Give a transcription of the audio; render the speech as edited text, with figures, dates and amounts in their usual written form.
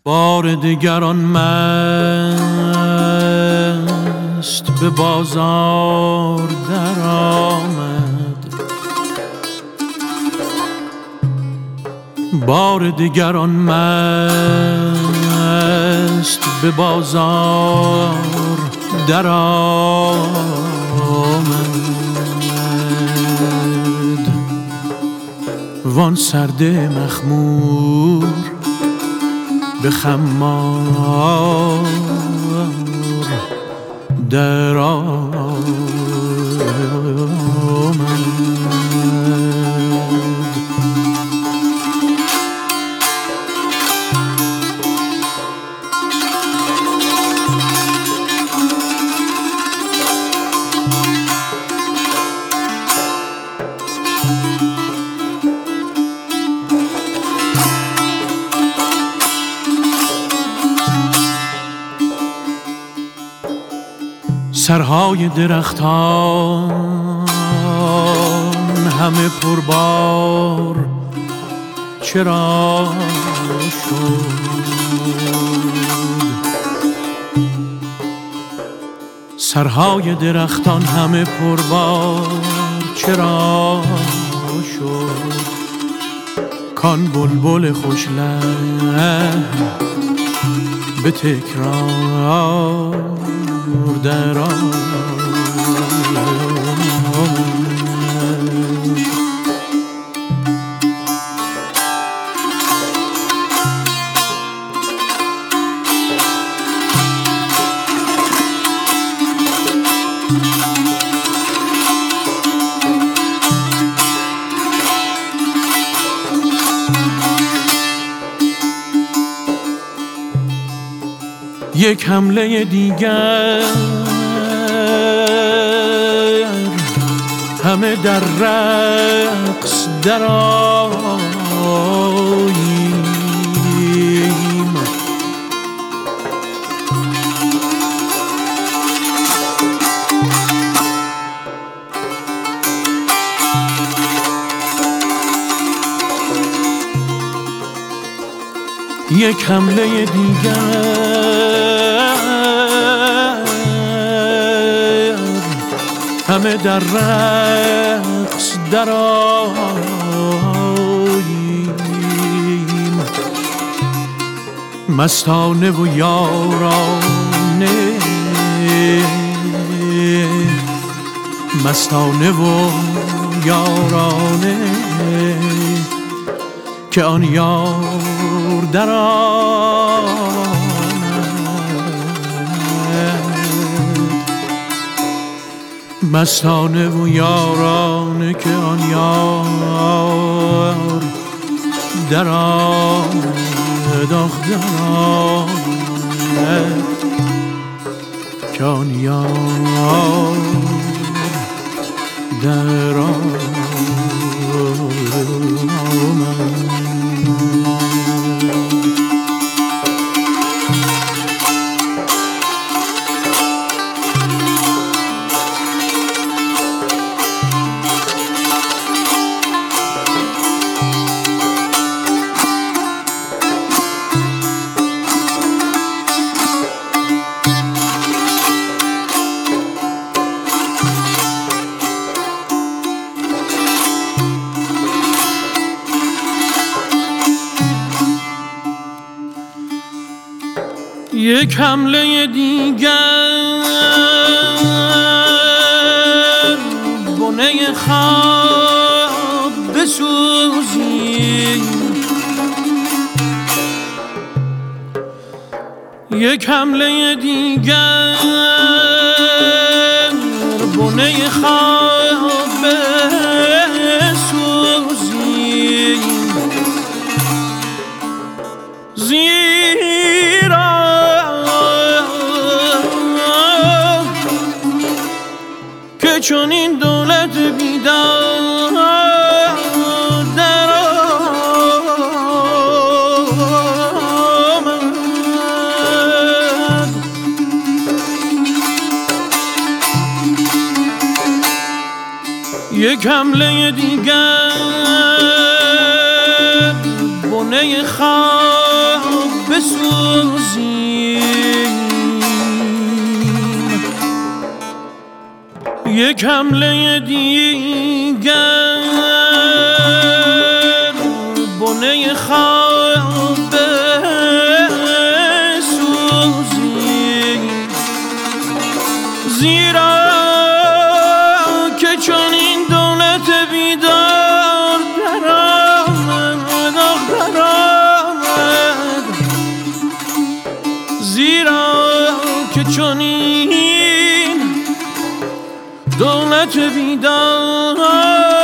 بار دیگران مست به بازار در آمد، بار دیگران مست به بازار در آمد. وان سرده مخمور به خمار در آمد. سرهای درختان همه پربار چرا شد؟ سرهای درختان همه پربار چرا شد؟ کان بلبل خوش لحن به تکرار در یک حمله دیگر همه در رقص درآییم. یک حمله دیگر همه در رقص درآییم. مستانه و یارانه، مستانه و یارانه که آن یار در آمد. مستانه و یارانه که آن یار در آمد، آخ در آمد که آن یار در آمد. یک حمله دیگر بنه خواب بسوزیم. یک حمله دیگر بنه خواب بسوزیم. زیرا که چون این دولت بیدار در آمد. یک حمله دیگر بنه خواب بسوزیم. یک حمله دیگر بنه خواب بسوزی، زیرا که چون این دولت بیدار درآمد، زیرا که چون این دولت بیدار